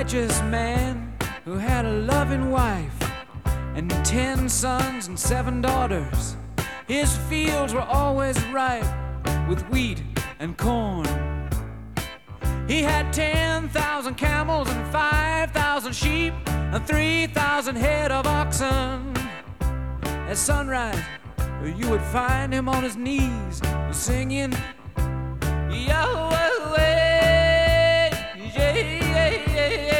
righteous man who had a loving wife and 10 sons and 7 daughters. His fields were always ripe with wheat and corn. He had 10,000 camels and 5,000 sheep and 3,000 head of oxen. At sunrise, you would find him on his knees singing, Yahweh.